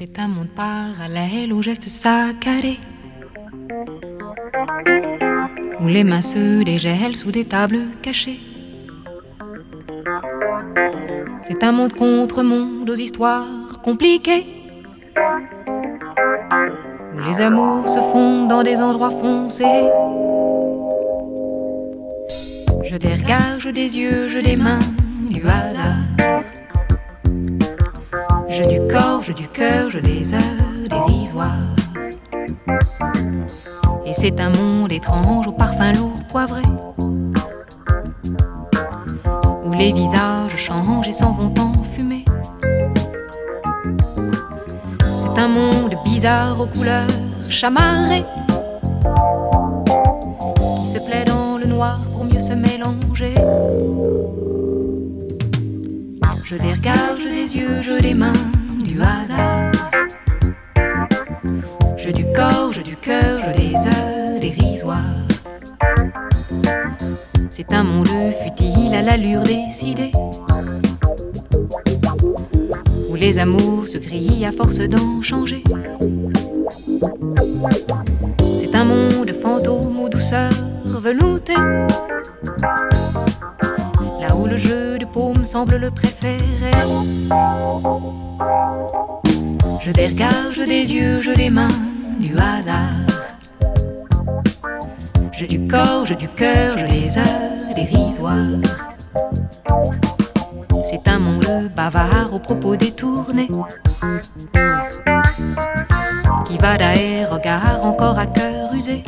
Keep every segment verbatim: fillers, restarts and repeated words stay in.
C'est un monde parallèle aux gestes saccadés, où les mains se dégèlent sous des tables cachées. C'est un monde contre monde aux histoires compliquées, où les amours se font dans des endroits foncés. Je des regards, je des yeux, je des mains, du hasard. Je du corps, je du cœur, je des heures dérisoires. Et c'est un monde étrange aux parfums lourds poivrés, où les visages changent et s'en vont en fumée. C'est un monde bizarre aux couleurs chamarrées, qui se plaît dans le noir pour mieux se mélanger. Je des regards, je des yeux, je des mains, du hasard. Je du corps, je du cœur, je des heures dérisoires. C'est un monde futile à l'allure décidée, où les amours se grillent à force d'en changer. C'est un monde fantôme aux douceurs veloutées, là où le jeu de paume semble le préféré. Je des regards, je des yeux, je des mains, du hasard. Je du corps, je du cœur, je des heures dérisoires. C'est un monde bavard aux propos détournés, qui va d'air regard encore à cœur usé.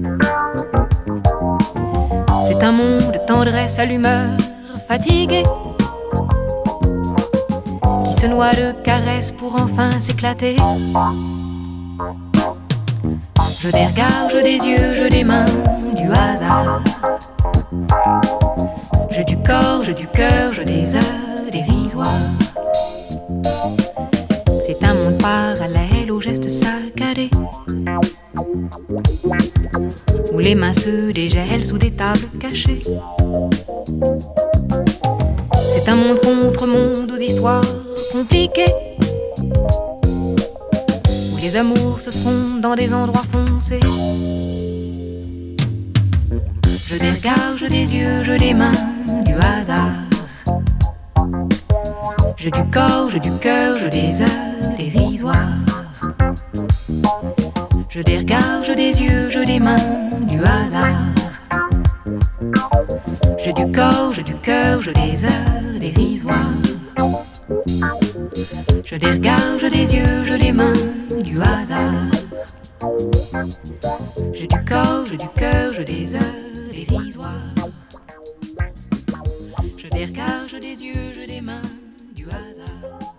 C'est un monde de tendresse à l'humeur fatiguée, qui se noie de caresses pour enfin s'éclater. Je des regards, je des yeux, je des mains, du hasard. Je du corps, je du cœur, je des heures dérisoires. C'est un monde parallèle aux gestes saccadés, où les mains se dégèlent sous des tables cachées. C'est un monde contre monde aux histoires compliquées, où les amours se font dans des endroits foncés. Je des regards, je des yeux, je des mains, du hasard. Je du corps, je du cœur, je des heures dérisoires. Je des regards, je des yeux, je des mains, du hasard. Je du corps, je du cœur, je des heures dérisoires. Je des regards, je des yeux, je des mains, du hasard. Je du corps, je du cœur, je des heures dérisoires. Je des regards, je des yeux, je des mains, du hasard.